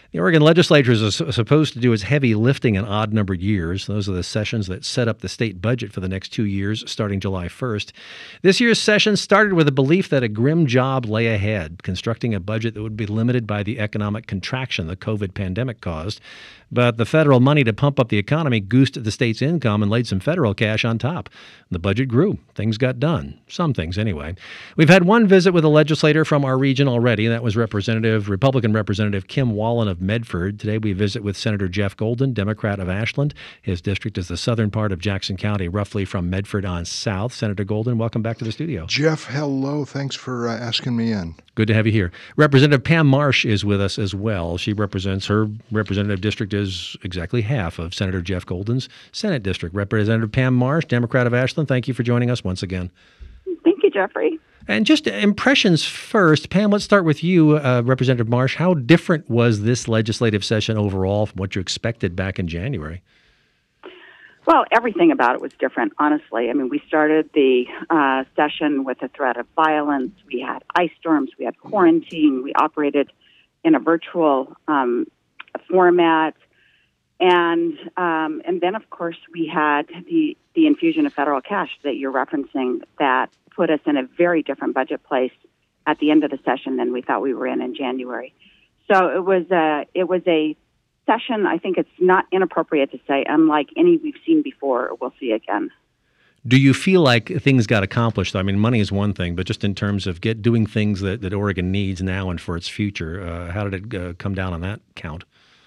The Oregon legislature is supposed to do its heavy lifting in odd-numbered years. Those are the sessions that set up the state budget for the next 2 years, starting July 1st. This year's session started with a belief that a grim job lay ahead, constructing a budget that would be limited by the economic contraction the COVID pandemic caused. But the federal money to pump up the economy goosed the state's income and laid some federal cash on top. The budget grew. Things got done. Some things, anyway. We've had one visit with a legislator from our region already. That was Republican Representative Kim Wallen of Medford. Today we visit with Senator Jeff Golden, Democrat of Ashland. His district is the southern part of Jackson County, roughly from Medford on south. Senator Golden, welcome back to the studio. Jeff, hello. Thanks for asking me in. Good to have you here. Representative Pam Marsh is with us as well. Her representative district is exactly half of Senator Jeff Golden's Senate district. Representative Pam Marsh, Democrat of Ashland, thank you for joining us once again. Thank you, Jeffrey. And just impressions first. Pam, let's start with you, Representative Marsh. How different was this legislative session overall from what you expected back in January? Well, everything about it was different, honestly. I mean, we started the session with a threat of violence. We had ice storms. We had quarantine. We operated in a virtual format. And then, of course, we had the infusion of federal cash that you're referencing that put us in a very different budget place at the end of the session than we thought we were in January. So it was a session, I think it's not inappropriate to say, unlike any we've seen before or we'll see again. Do you feel like things got accomplished? I mean, money is one thing, but just in terms of doing things that Oregon needs now and for its future, how did it come down on that count?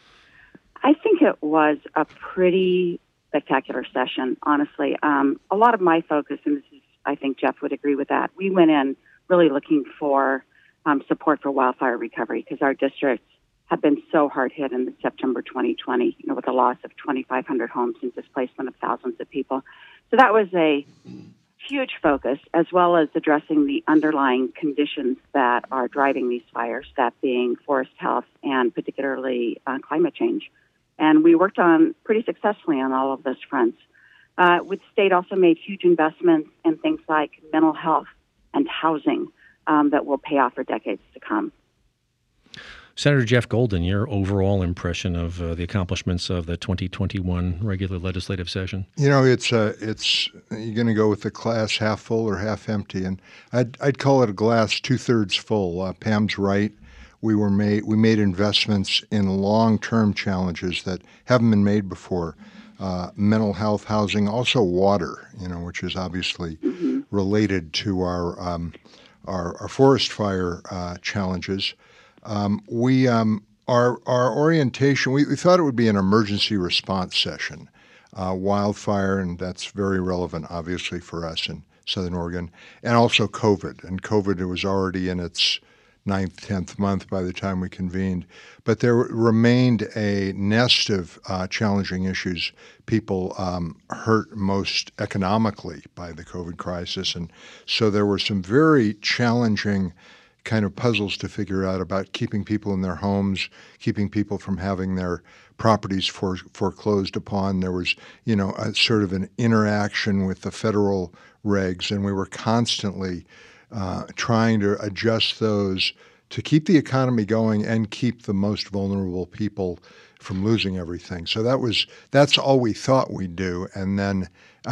I think it was a pretty spectacular session, honestly. A lot of my focus, and this is, I think Jeff would agree with that, we went in really looking for support for wildfire recovery because our districts have been so hard hit in September 2020, with the loss of 2,500 homes and displacement of thousands of people. So that was a huge focus, as well as addressing the underlying conditions that are driving these fires, that being forest health and particularly climate change. And we worked on pretty successfully on all of those fronts. The state also made huge investments in things like mental health and housing that will pay off for decades to come. Senator Jeff Golden, your overall impression of the accomplishments of the 2021 regular legislative session? It's you're going to go with the glass half full or half empty, and I'd call it a glass 2/3 full. Pam's right. We made investments in long-term challenges that haven't been made before. Mental health, housing, also water, which is obviously related to our forest fire challenges. Our orientation, we thought it would be an emergency response session, wildfire, and that's very relevant, obviously, for us in Southern Oregon, and also COVID. And COVID, it was already in its 9th, 10th month by the time we convened. But there remained a nest of challenging issues. People hurt most economically by the COVID crisis. And so there were some very challenging kind of puzzles to figure out about keeping people in their homes, keeping people from having their properties foreclosed upon. There was, a sort of an interaction with the federal regs, and we were constantly trying to adjust those to keep the economy going and keep the most vulnerable people from losing everything. So that's all we thought we'd do, and then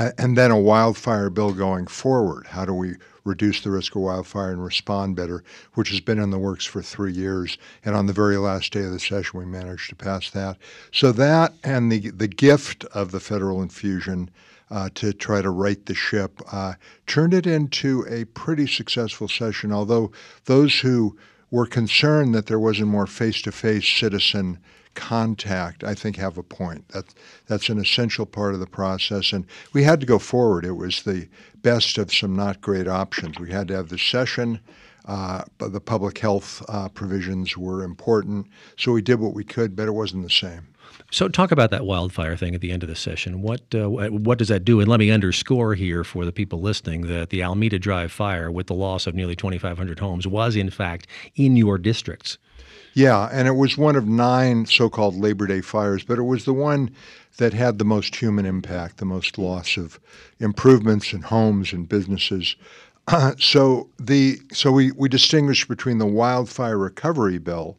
a wildfire bill going forward. How do we reduce the risk of wildfire and respond better, which has been in the works for 3 years. And on the very last day of the session, we managed to pass that. So that and the gift of the federal infusion to try to right the ship turned it into a pretty successful session, although those who were concerned that there wasn't more face-to-face citizen contact, I think, have a point. That's an essential part of the process, and we had to go forward. It was the best of some not great options. We had to have the session, but the public health provisions were important, so we did what we could, but it wasn't the same. So talk about that wildfire thing at the end of the session. What does that do? And let me underscore here for the people listening that the Alameda Drive fire, with the loss of nearly 2,500 homes, was in fact in your districts. Yeah, and it was one of 9 so-called Labor Day fires, but it was the one that had the most human impact, the most loss of improvements in homes and businesses. So we distinguished between the wildfire recovery bill,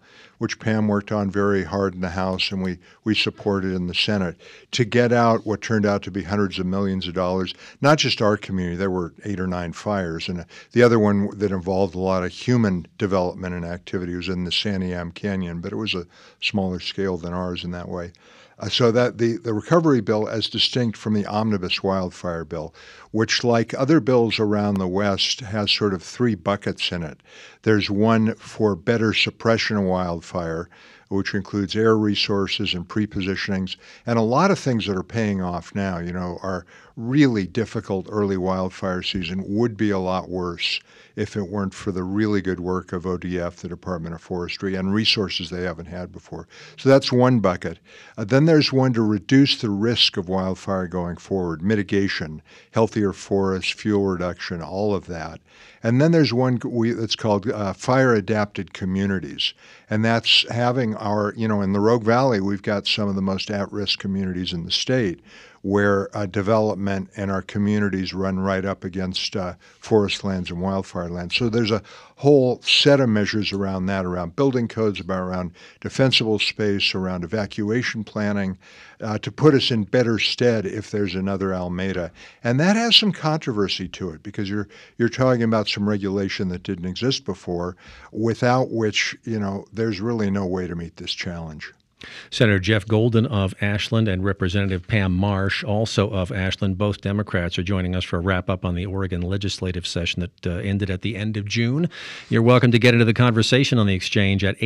which Pam worked on very hard in the House and we supported in the Senate, to get out what turned out to be hundreds of millions of dollars. Not just our community, there were 8 or 9 fires. And the other one that involved a lot of human development and activity was in the Santiam Canyon, but it was a smaller scale than ours in that way. So that the recovery bill, as distinct from the omnibus wildfire bill, which, like other bills around the West, has sort of 3 buckets in it. There's one for better suppression of wildfire, which includes air resources and prepositionings, and a lot of things that are paying off now. Our really difficult early wildfire season would be a lot worse if it weren't for the really good work of ODF, the Department of Forestry, and resources they haven't had before. So that's one bucket. Then there's one to reduce the risk of wildfire going forward, mitigation, healthier forests, fuel reduction, all of that. And then there's one that's called fire-adapted communities. And that's having in the Rogue Valley, we've got some of the most at-risk communities in the state where development and our communities run right up against forest lands and wildfire lands. So there's a whole set of measures around that, around building codes, around defensible space, around evacuation planning, to put us in better stead if there's another Alameda. And that has some controversy to it because you're talking about some regulation that didn't exist before, without which, there's really no way to meet this challenge. Senator Jeff Golden of Ashland and Representative Pam Marsh, also of Ashland, both Democrats, are joining us for a wrap-up on the Oregon legislative session that ended at the end of June. You're welcome to get into the conversation on the exchange at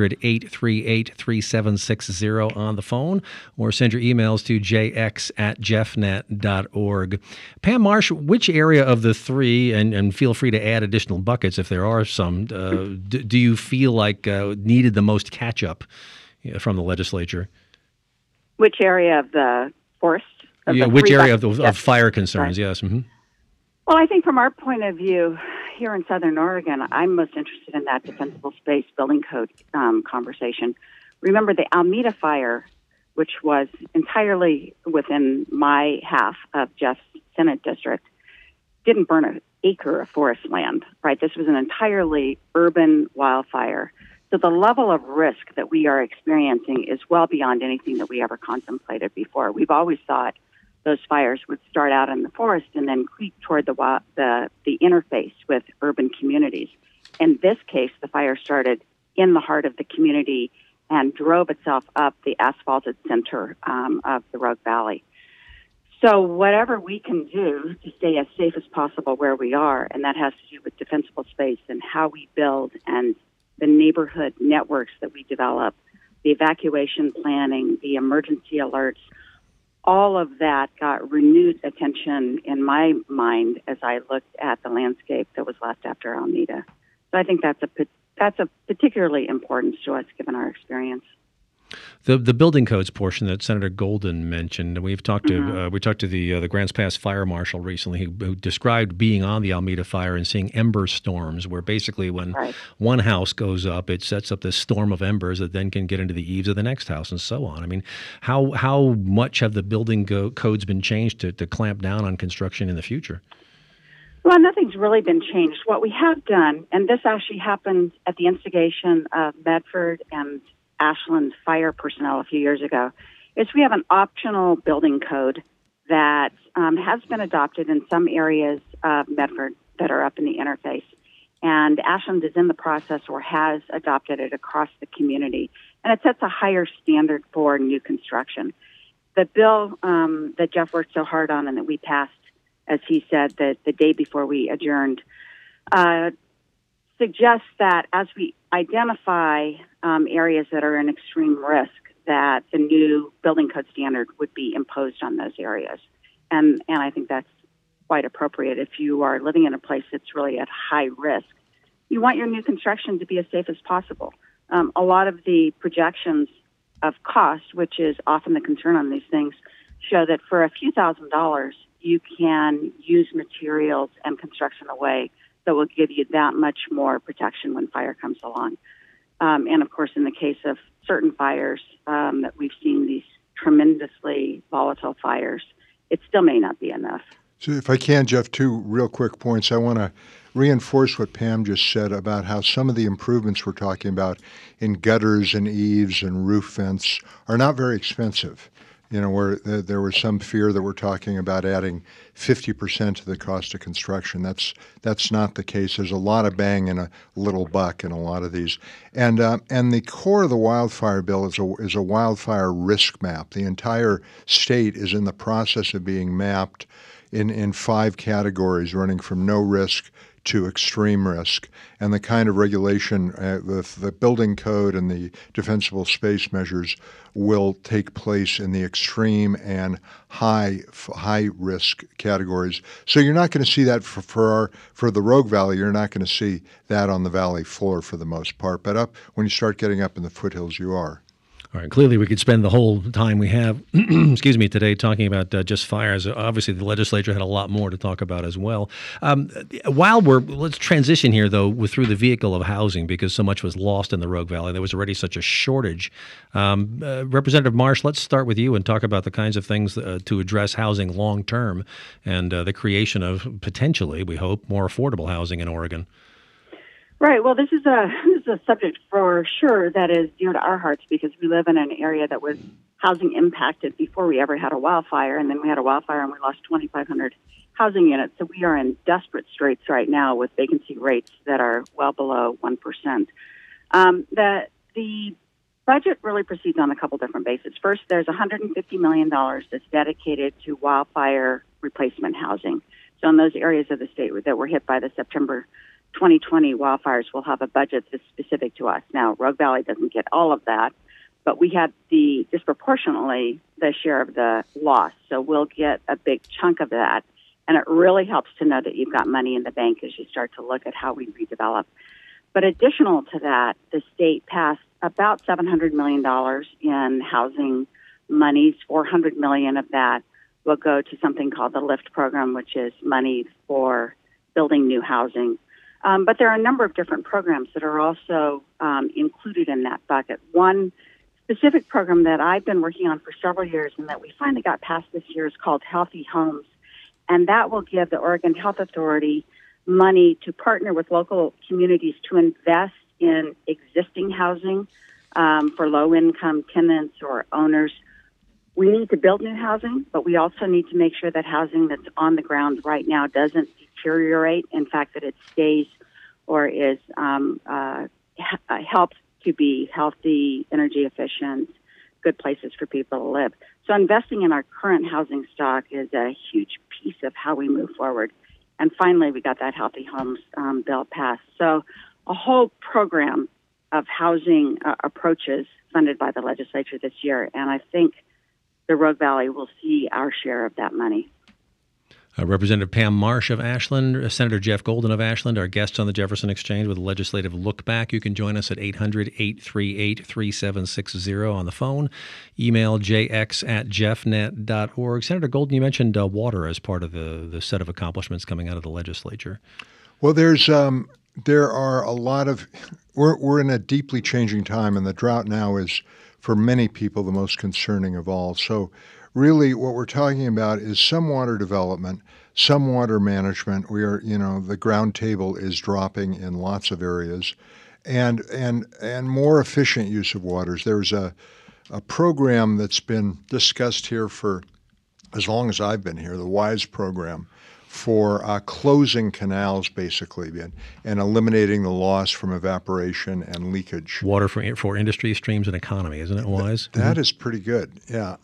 800-838-3760 on the phone, or send your emails to jx@jeffnet.org. Pam Marsh, which area of the 3, and feel free to add additional buckets if there are some, do you feel like needed the most catch-up from the legislature? Which area of the forest? Which area of fire concerns, right. Yes. Mm-hmm. Well, I think from our point of view here in Southern Oregon, I'm most interested in that defensible space building code conversation. Remember the Alameda fire, which was entirely within my half of Jeff's Senate district, didn't burn an acre of forest land, right? This was an entirely urban wildfire. So the level of risk that we are experiencing is well beyond anything that we ever contemplated before. We've always thought those fires would start out in the forest and then creep toward the interface with urban communities. In this case, the fire started in the heart of the community and drove itself up the asphalted center of the Rogue Valley. So whatever we can do to stay as safe as possible where we are, and that has to do with defensible space and how we build and the neighborhood networks that we develop, the evacuation planning, the emergency alerts, all of that got renewed attention in my mind as I looked at the landscape that was left after Alameda. So I think that's a particularly importance to us given our experience. The building codes portion that Senator Golden mentioned, we've talked to we talked to the Grants Pass fire marshal recently who described being on the Alameda fire and seeing ember storms, where basically when one house goes up, it sets up this storm of embers that then can get into the eaves of the next house and so on. I mean, how much have the building codes been changed to clamp down on construction in the future? Well, nothing's really been changed. What we have done, and this actually happened at the instigation of Medford and Ashland fire personnel a few years ago, is we have an optional building code that has been adopted in some areas of Medford that are up in the interface. And Ashland is in the process or has adopted it across the community. And it sets a higher standard for new construction. The bill that Jeff worked so hard on and that we passed, as he said, the day before we adjourned, suggests that as we identify areas that are in extreme risk, that the new building code standard would be imposed on those areas. And I think that's quite appropriate. If you are living in a place that's really at high risk, you want your new construction to be as safe as possible. A lot of the projections of cost, which is often the concern on these things, show that for a few $1,000s, you can use materials and construction away that will give you that much more protection when fire comes along. And of course, in the case of certain fires that we've seen, these tremendously volatile fires, it still may not be enough. So if I can, Jeff, 2 real quick points. I want to reinforce what Pam just said about how some of the improvements we're talking about in gutters and eaves and roof vents are not very expensive. Where there was some fear that we're talking about adding 50% to the cost of construction. That's not the case. There's a lot of bang and a little buck in a lot of these. And the core of the wildfire bill is a wildfire risk map. The entire state is in the process of being mapped in 5 categories, running from no risk to extreme risk, and the kind of regulation, the building code and the defensible space measures will take place in the extreme and high risk categories. So you're not going to see that for the Rogue Valley. You're not going to see that on the valley floor for the most part. But when you start getting up in the foothills, you are. All right. Clearly, we could spend the whole time we have, excuse me, today talking about just fires. Obviously, the legislature had a lot more to talk about as well. Let's transition here, though, through the vehicle of housing, because so much was lost in the Rogue Valley. There was already such a shortage. Representative Marsh, let's start with you and talk about the kinds of things to address housing long term and the creation of potentially, we hope, more affordable housing in Oregon. Right. Well, this is a subject for sure that is dear to our hearts because we live in an area that was housing impacted before we ever had a wildfire, and then we had a wildfire and we lost 2,500 housing units. So we are in desperate straits right now with vacancy rates that are well below 1%. The budget really proceeds on a couple different bases. First, there's $150 million that's dedicated to wildfire replacement housing. So in those areas of the state that were hit by the September 2020 wildfires, will have a budget that's specific to us. Now, Rogue Valley doesn't get all of that, but we have disproportionately the share of the loss. So we'll get a big chunk of that. And it really helps to know that you've got money in the bank as you start to look at how we redevelop. But additional to that, the state passed about $700 million in housing monies. $400 million of that will go to something called the LIFT program, which is money for building new housing. But there are a number of different programs that are also included in that bucket. One specific program that I've been working on for several years and that we finally got passed this year is called Healthy Homes. And that will give the Oregon Health Authority money to partner with local communities to invest in existing housing for low-income tenants or owners. We need to build new housing, but we also need to make sure that housing that's on the ground right now doesn't deteriorate. In fact, that it stays or is helps to be healthy, energy efficient, good places for people to live. So investing in our current housing stock is a huge piece of how we move forward. And finally, we got that Healthy Homes bill passed. So a whole program of housing approaches funded by the legislature this year. And I think the Rogue Valley will see our share of that money. Representative Pam Marsh of Ashland, Senator Jeff Golden of Ashland, our guests on the Jefferson Exchange with a legislative look back. You can join us at 800-838-3760 on the phone. Email jx@jeffnet.org. Senator Golden, you mentioned water as part of the set of accomplishments coming out of the legislature. Well, there are a lot of we're in a deeply changing time, and the drought now is, for many people, the most concerning of all. So really, what we're talking about is some water development, some water management. We are, the ground table is dropping in lots of areas, and more efficient use of waters. There's a program that's been discussed here for as long as I've been here, the WISE program, for closing canals, basically, and eliminating the loss from evaporation and leakage. Water for industry, streams, and economy, isn't it, WISE? That is pretty good, yeah.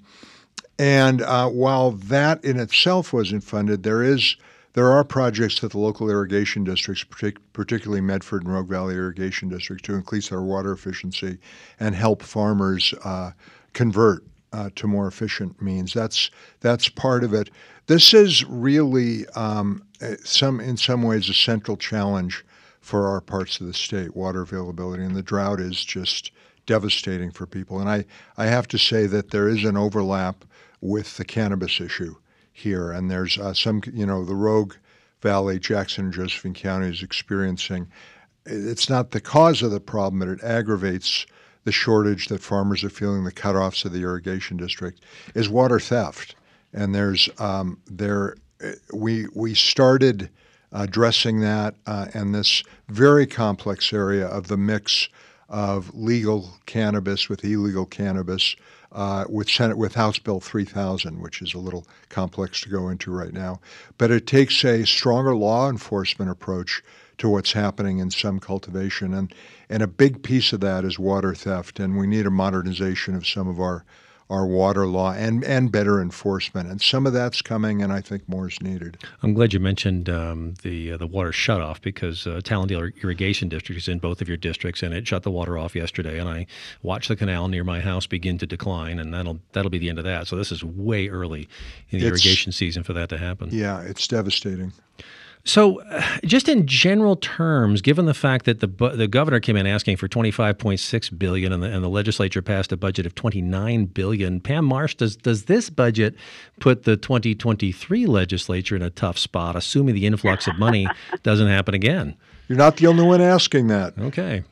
And while that in itself wasn't funded, there are projects that the local irrigation districts, particularly Medford and Rogue Valley irrigation districts, to increase their water efficiency and help farmers convert to more efficient means. That's part of it. This is really in some ways a central challenge for our parts of the state, water availability, and the drought is just devastating for people. And I have to say that there is an overlap with the cannabis issue here, and there's the Rogue Valley, Jackson and Josephine County is experiencing. It's not the cause of the problem, but it aggravates the shortage that farmers are feeling, the cutoffs of the irrigation district, is water theft. And we started addressing that and this very complex area of the mix of legal cannabis with illegal cannabis with House Bill 3000, which is a little complex to go into right now. But it takes a stronger law enforcement approach to what's happening in some cultivation. And a big piece of that is water theft. And we need a modernization of some of our water law and better enforcement. And some of that's coming, and I think more is needed. I'm glad you mentioned the water shutoff because Tallendale Irrigation District is in both of your districts, and it shut the water off yesterday. And I watched the canal near my house begin to decline, and that'll be the end of that. So this is way early in the irrigation season for that to happen. Yeah, it's devastating. So just in general terms, given the fact that the governor came in asking for $25.6 billion and the legislature passed a budget of $29 billion, Pam Marsh, does this budget put the 2023 legislature in a tough spot, assuming the influx of money doesn't happen again? You're not the only one asking that. Okay.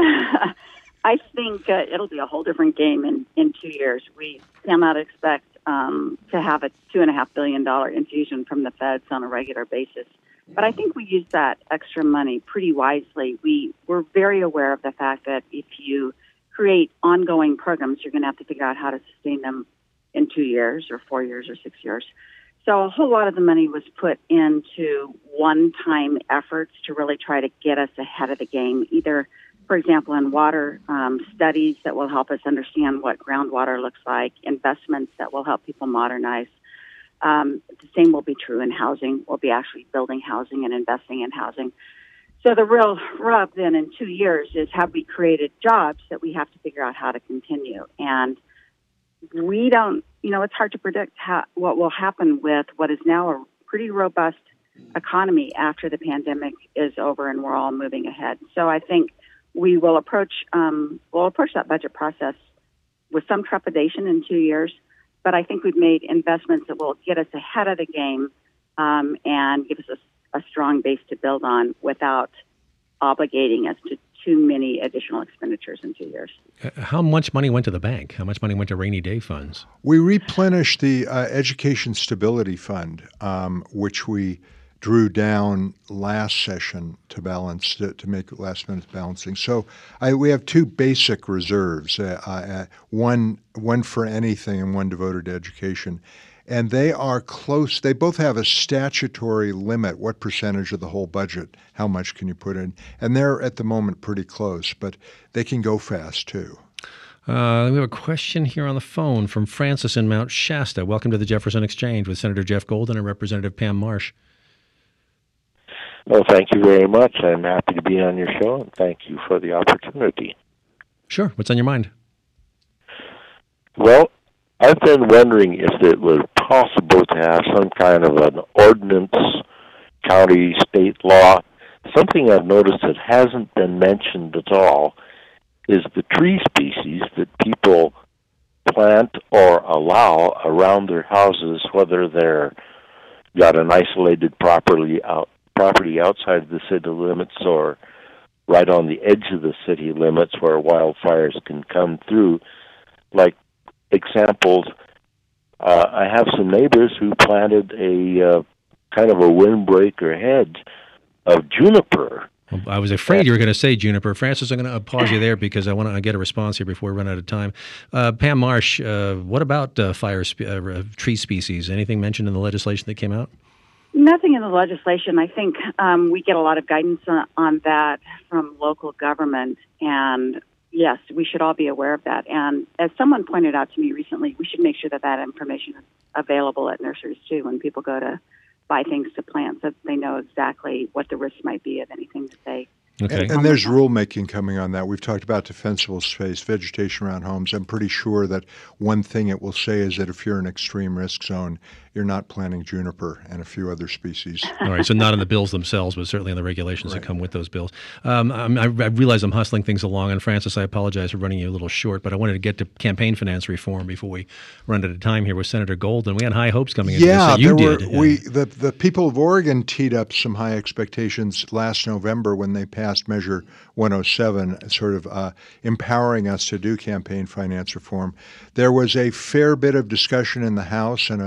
I think it'll be a whole different game in 2 years. We cannot expect to have a $2.5 billion infusion from the feds on a regular basis. But I think we use that extra money pretty wisely. We're very aware of the fact that if you create ongoing programs, you're going to have to figure out how to sustain them in 2 years or 4 years or 6 years. So a whole lot of the money was put into one-time efforts to really try to get us ahead of the game, either, for example, in water studies that will help us understand what groundwater looks like, investments that will help people modernize. The same will be true in housing. We'll be actually building housing and investing in housing. So the real rub then in 2 years is, have we created jobs that we have to figure out how to continue? And we don't, it's hard to predict what will happen with what is now a pretty robust economy after the pandemic is over and we're all moving ahead. So I think we will approach that budget process with some trepidation in 2 years. But I think we've made investments that will get us ahead of the game and give us a strong base to build on without obligating us to too many additional expenditures in 2 years. How much money went to the bank? How much money went to rainy day funds? We replenished the Education Stability Fund, which we drew down last session to balance to make last-minute balancing. So we have two basic reserves, one for anything and one devoted to education. And they are close. They both have a statutory limit, what percentage of the whole budget, how much can you put in. And they're at the moment pretty close, but they can go fast too. We have a question here on the phone from Francis in Mount Shasta. Welcome to the Jefferson Exchange with Senator Jeff Golden and Representative Pam Marsh. Well, thank you very much. I'm happy to be on your show, and thank you for the opportunity. Sure. What's on your mind? Well, I've been wondering if it was possible to have some kind of an ordinance, county, state law. Something I've noticed that hasn't been mentioned at all is the tree species that people plant or allow around their houses, whether they're got an isolated property outside the city limits or right on the edge of the city limits where wildfires can come through. Like examples, I have some neighbors who planted a kind of a windbreaker hedge of juniper. Well, I was afraid you were going to say juniper. Francis, I'm going to pause you there because I want to get a response here before we run out of time. Pam Marsh, what about tree species? Anything mentioned in the legislation that came out? Nothing in the legislation. I think we get a lot of guidance on that from local government, and yes, we should all be aware of that. And as someone pointed out to me recently, we should make sure that information is available at nurseries too when people go to buy things to plant, so that they know exactly what the risks might be of anything that they. Okay. And there's rulemaking coming on that. We've talked about defensible space, vegetation around homes. I'm pretty sure that one thing it will say is that if you're in an extreme risk zone, you're not planting juniper and a few other species. All right, so not in the bills themselves, but certainly in the regulations that come with those bills. I realize I'm hustling things along, and Francis, I apologize for running you a little short, but I wanted to get to campaign finance reform before we run out of time here with Senator Golden. We had high hopes coming into this. Yeah, You did. The people of Oregon teed up some high expectations last November when they passed Measure 107, sort of empowering us to do campaign finance reform. There was a fair bit of discussion in the House and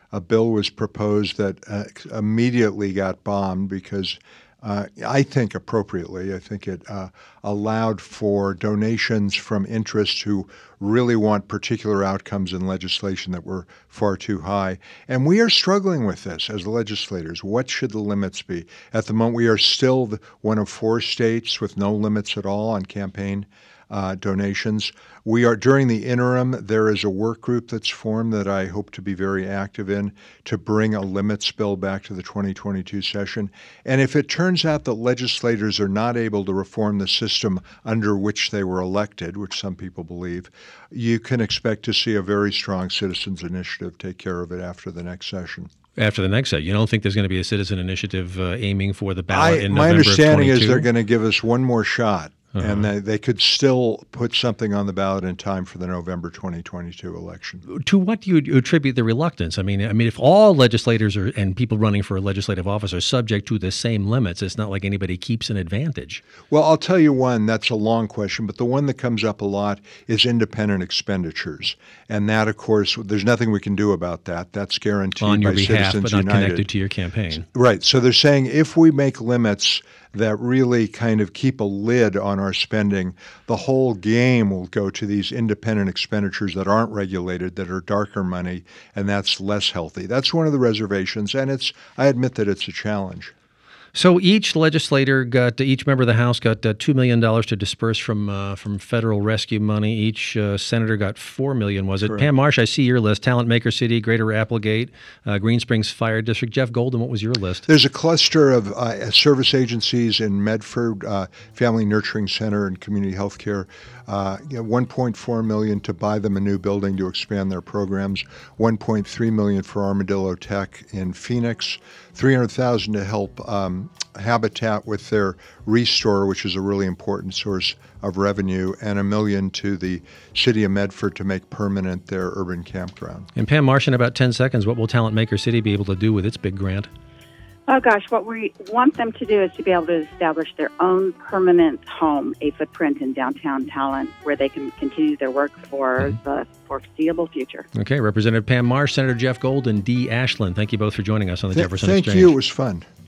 a bill was proposed that immediately got bombed because I think appropriately, I think it allowed for donations from interests who really want particular outcomes in legislation that were far too high. And we are struggling with this as legislators. What should the limits be? At the moment, we are still one of 4 states with no limits at all on campaign donations. We are, during the interim, there is a work group that's formed that I hope to be very active in to bring a limits bill back to the 2022 session. And if it turns out that legislators are not able to reform the system under which they were elected, which some people believe, you can expect to see a very strong citizens initiative take care of it after the next session. After the next set, you don't think there's going to be a citizen initiative aiming for the ballot in November My understanding of 22? is they're going to give us one more shot. And they could still put something on the ballot in time for the November 2022 election. To what do you attribute the reluctance? I mean, if all legislators and people running for a legislative office are subject to the same limits, it's not like anybody keeps an advantage. Well, I'll tell you one. That's a long question, but the one that comes up a lot is independent expenditures, and that, of course, there's nothing we can do about that. That's guaranteed on your by behalf, Citizens but not United. connected to your campaign. Right. So they're saying if we make limits that really kind of keep a lid on our spending, the whole game will go to these independent expenditures that aren't regulated, that are darker money, and that's less healthy. That's one of the reservations, and I admit that it's a challenge. So each member of the House got $2 million to disperse from federal rescue money. Each senator got $4 million, was it? Correct. Pam Marsh, I see your list. Talent Maker City, Greater Applegate, Green Springs Fire District. Jeff Golden, what was your list? There's a cluster of service agencies in Medford, Family Nurturing Center and Community Health Care. $1.4 million to buy them a new building to expand their programs. $1.3 million for Armadillo Tech in Phoenix. $300,000 to help Habitat with their Restore, which is a really important source of revenue, and $1 million to the City of Medford to make permanent their urban campground. And Pam Marsh, in about 10 seconds, what will Talent Maker City be able to do with its big grant? Oh, gosh, what we want them to do is to be able to establish their own permanent home, a footprint in downtown Talent, where they can continue their work for the foreseeable future. Okay, Representative Pam Marsh, Senator Jeff Gold, and Dee Ashland, thank you both for joining us on the Jefferson Thank Exchange. you. It was fun.